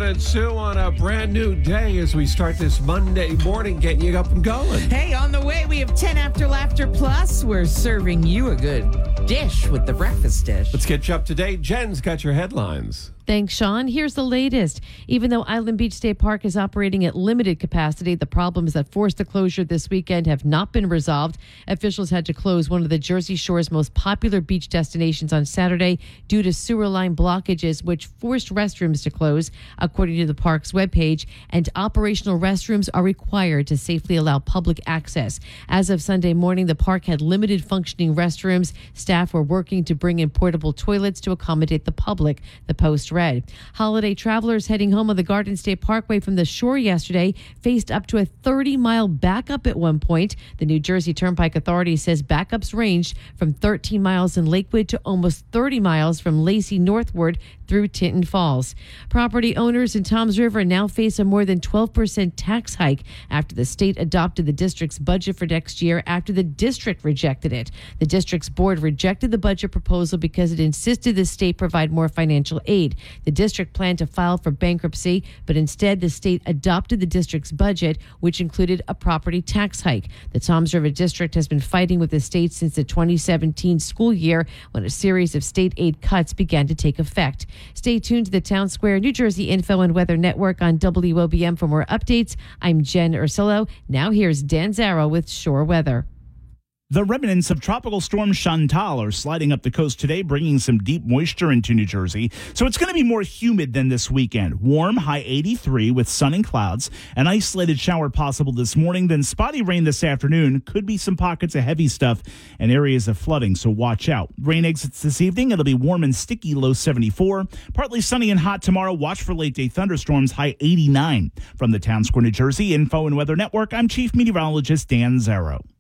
and Sue on a brand new day as we start this Monday morning, getting you up and going. Hey, on the way, we have 10 After Laughter Plus. We're serving you a good dish with the breakfast dish. Let's get you up to date. Jen's got your headlines. Thanks, Sean. Here's the latest. Even though Island Beach State Park is operating at limited capacity, the problems that forced the closure this weekend have not been resolved. Officials had to close one of the Jersey Shore's most popular beach destinations on Saturday due to sewer line blockages, which forced restrooms to close, according to the park's webpage. And operational restrooms are required to safely allow public access. As of Sunday morning, the park had limited functioning restrooms. Staff were working to bring in portable toilets to accommodate the public, the Post read. Holiday travelers heading home on the Garden State Parkway from the shore yesterday faced up to a 30-mile backup at one point. The New Jersey Turnpike Authority says backups ranged from 13 miles in Lakewood to almost 30 miles from Lacey northward through Tinton Falls. Property owners in Toms River now face a more than 12% tax hike after the state adopted the district's budget for next year after the district rejected it. The district's board rejected the budget proposal because it insisted the state provide more financial aid. The district planned to file for bankruptcy, but instead the state adopted the district's budget, which included a property tax hike. The Toms River District has been fighting with the state since the 2017 school year when a series of state aid cuts began to take effect. Stay tuned to the Town Square New Jersey Info and Weather Network on WOBM for more updates. I'm Jen Ursulo. Now here's Dan Zarrow with Shore Weather. The remnants of Tropical Storm Chantal are sliding up the coast today, bringing some deep moisture into New Jersey. So it's going to be more humid than this weekend. Warm, high 83 with sun and clouds. An isolated shower possible this morning, then spotty rain this afternoon. Could be some pockets of heavy stuff and areas of flooding, so watch out. Rain exits this evening. It'll be warm and sticky, low 74. Partly sunny and hot tomorrow. Watch for late-day thunderstorms, high 89. From the Town Square, New Jersey Info and Weather Network, I'm Chief Meteorologist Dan Zarrow.